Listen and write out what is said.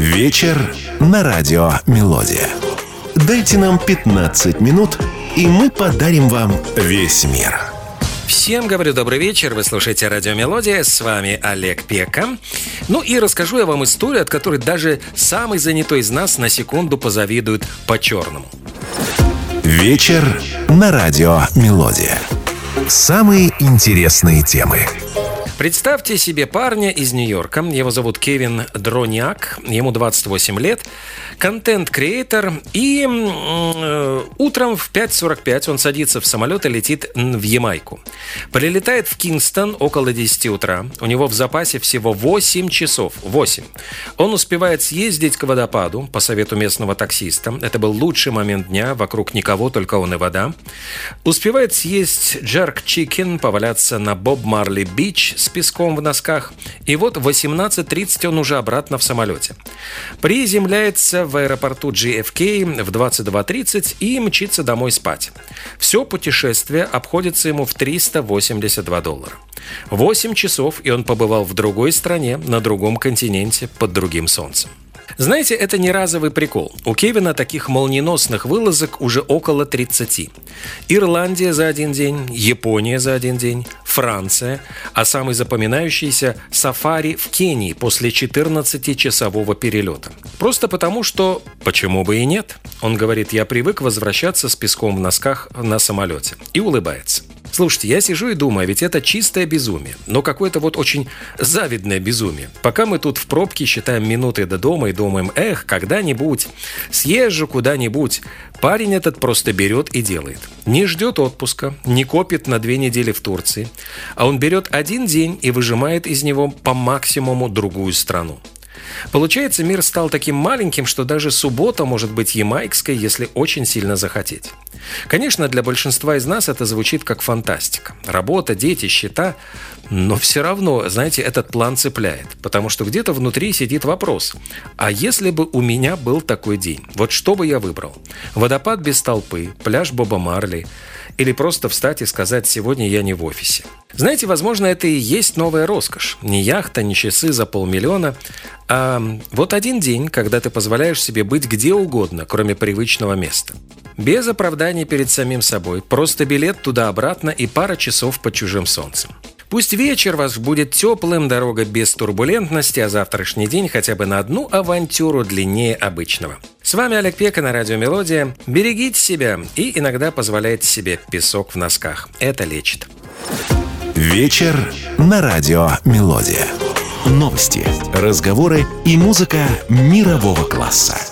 Вечер на радио «Мелодия». Дайте нам 15 минут, и мы подарим вам весь мир. Всем говорю добрый вечер, вы слушаете радио «Мелодия», с вами Олег Пека. Ну и расскажу я вам историю, от которой даже самый занятой из нас на секунду позавидует по-черному. Вечер на радио «Мелодия». Самые интересные темы. Представьте себе парня из Нью-Йорка. Его зовут Кевин Дроняк. Ему 28 лет. Контент-креатор. И утром в 5:45 он садится в самолет и летит в Ямайку. Прилетает в Кингстон около 10 утра. У него в запасе всего 8 часов. 8. Он успевает съездить к водопаду по совету местного таксиста. Это был лучший момент дня. Вокруг никого, только он и вода. Успевает съесть джерк-чикен, поваляться на Боб Марли-Бич с песком в носках. И вот в 18:30 он уже обратно в самолете. Приземляется в аэропорту JFK в 22:30 и мчится домой спать. Все путешествие обходится ему в $382. 8 часов, и он побывал в другой стране, на другом континенте, под другим солнцем. Знаете, это не разовый прикол. У Кевина таких молниеносных вылазок уже около 30. Ирландия за один день, Япония за один день, Франция, а самый запоминающийся – сафари в Кении после 14-часового перелета. Просто потому, что почему бы и нет? Он говорит, я привык возвращаться с песком в носках на самолете. И улыбается. Слушайте, я сижу и думаю, ведь это чистое безумие, но какое-то вот очень завидное безумие. Пока мы тут в пробке считаем минуты до дома и думаем, когда-нибудь съезжу куда-нибудь, парень этот просто берет и делает. Не ждет отпуска, не копит на 2 недели в Турции, а он берет 1 день и выжимает из него по максимуму другую страну. Получается, мир стал таким маленьким, что даже суббота может быть ямайкской, если очень сильно захотеть. Конечно, для большинства из нас это звучит как фантастика. Работа, дети, счета. Но все равно, знаете, этот план цепляет. Потому что где-то внутри сидит вопрос. А если бы у меня был такой день? Вот что бы я выбрал? Водопад без толпы, пляж Боба Марли. Или просто встать и сказать, сегодня я не в офисе. Знаете, возможно, это и есть новая роскошь. Не яхта, не часы за $500 000, а вот 1 день, когда ты позволяешь себе быть где угодно, кроме привычного места. Без оправданий перед самим собой. Просто билет туда-обратно и пара часов под чужим солнцем. Пусть вечер вас будет теплым, дорога без турбулентности, а завтрашний день хотя бы на одну авантюру длиннее обычного. С вами Олег Пека на радио «Мелодия». Берегите себя и иногда позволяйте себе песок в носках. Это лечит. Вечер на радио «Мелодия». Новости, разговоры и музыка мирового класса.